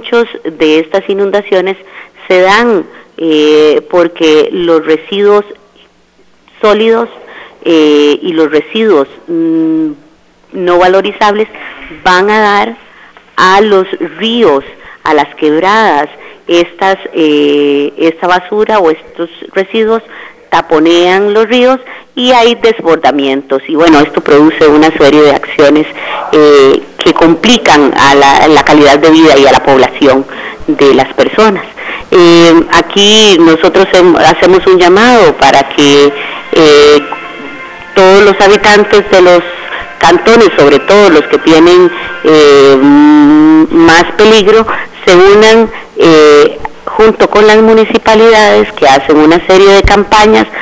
muchos de estas inundaciones se dan porque los residuos sólidos y los residuos no valorizables van a dar a los ríos, a las quebradas, esta basura o estos residuos taponean los ríos y hay desbordamientos, y bueno, esto produce una serie de acciones que complican a la calidad de vida y a la población de las personas. Aquí nosotros hacemos un llamado para que todos los habitantes de los cantones, sobre todo los que tienen más peligro, se unan junto con las municipalidades, que hacen una serie de campañas